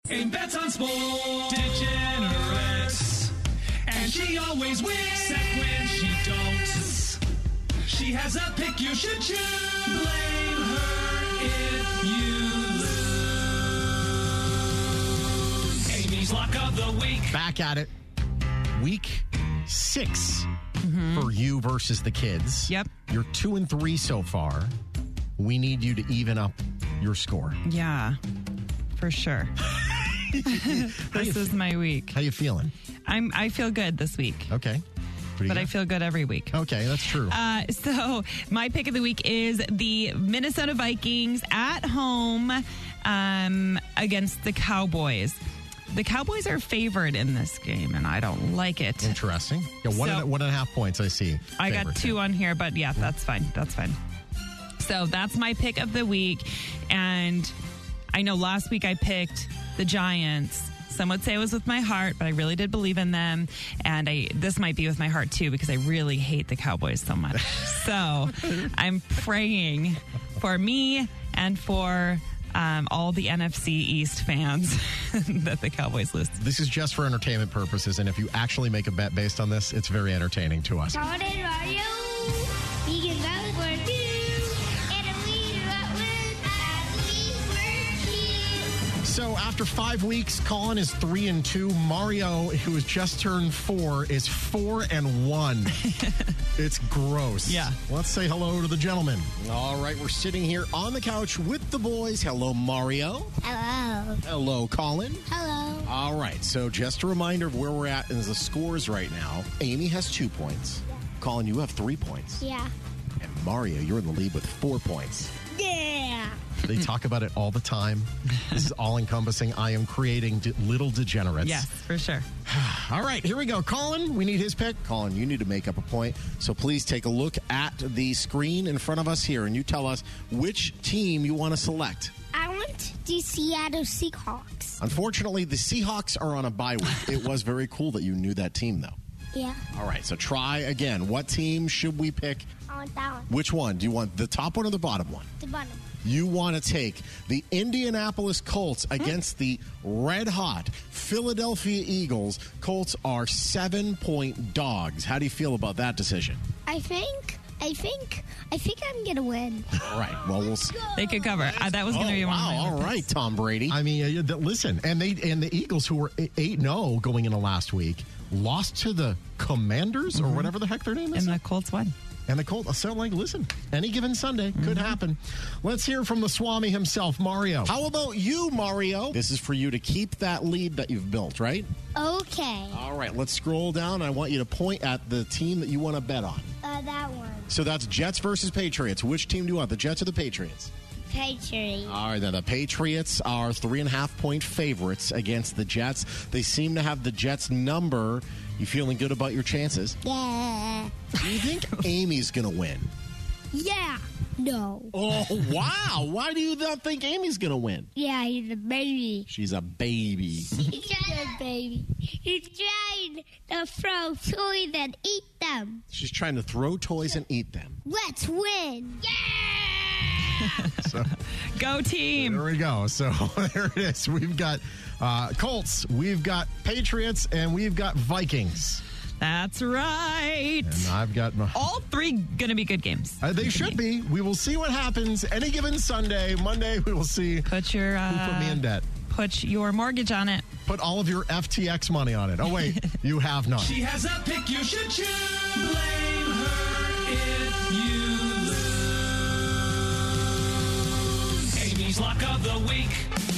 Aim bets on sports. Degenerates. And she always wins. Except when she don't. She has a pick you should choose. Blame her if you lose. Amy's Lock of the Week. Back at it. Week 6 for you versus the kids. Yep. You're 2-3 so far. We need you to even up your score. Yeah, for sure. This is my week. How you feeling? I feel good this week. Okay. But I feel good every week. Okay, that's true. So my pick of the week is the Minnesota Vikings at home against the Cowboys. The Cowboys are favored in this game, and I don't like it. Interesting. Yeah, 1.5 points, I see. I got 2 on here, but yeah, that's fine. That's fine. So that's my pick of the week. And I know last week I picked the Giants. Some would say it was with my heart, but I really did believe in them. And this might be with my heart, too, because I really hate the Cowboys so much. So I'm praying for me and for all the NFC East fans that the Cowboys lose. This is just for entertainment purposes, and if you actually make a bet based on this, it's very entertaining to us. Colin and Mario, you can go for 2, and a leader at win. So after 5 weeks, Colin is 3-2. Mario, who has just turned 4, is 4-1. It's gross. Yeah. Let's say hello to the gentlemen. All right, we're sitting here on the couch with the boys. Hello, Mario. Hello. Hello, Colin. Hello. All right, so just a reminder of where we're at in the scores right now. Amy has 2 points. Yeah. Colin, you have 3 points. Yeah. And Mario, you're in the lead with 4 points. Yeah. They talk about it all the time. This is all-encompassing. I am creating little degenerates. Yes, for sure. All right, here we go. Colin, we need his pick. Colin, you need to make up a point. So please take a look at the screen in front of us here, and you tell us which team you want to select. I want the Seattle Seahawks. Unfortunately, the Seahawks are on a bye week. It was very cool that you knew that team, though. Yeah. All right, so try again. What team should we pick? I want that one. Which one? Do you want the top one or the bottom one? The bottom. You want to take the Indianapolis Colts against the red-hot Philadelphia Eagles. Colts are 7-point dogs. How do you feel about that decision? I think I'm going to win. All right. Well, we'll see. They could cover. That was going to be one of my All picks. right, Tom Brady. I mean, listen, and the Eagles, who were 8-0 going into last week, lost to the Commanders or whatever the heck their name is. And the Colts won. And the Colts sound like, listen, any given Sunday could happen. Let's hear from the Swami himself, Mario. How about you, Mario? This is for you to keep that lead that you've built, right? Okay. All right, let's scroll down. I want you to point at the team that you want to bet on. That one. So that's Jets versus Patriots. Which team do you want, the Jets or the Patriots? Patriots. All right, then the Patriots are 3.5-point favorites against the Jets. They seem to have the Jets number. You feeling good about your chances? Yeah. Do you think Amy's going to win? Yeah. No. Oh, wow. Why do you not think Amy's going to win? Yeah, he's a baby. She's a baby. He's a baby. He's trying to throw toys and eat them. She's trying to throw toys and eat them. Let's win. Yeah! So, Go team. there we go. So there it is. We've got Colts, we've got Patriots, and we've got Vikings. That's right. And I've got All 3 going to be good games. they should be. We will see what happens any given Sunday. Monday, we will see Put your who put me in debt. Put your mortgage on it. Put all of your FTX money on it. Oh, wait, you have none. She has a pick you should choose. Blame her if you lose. Amy's Lock of the Week.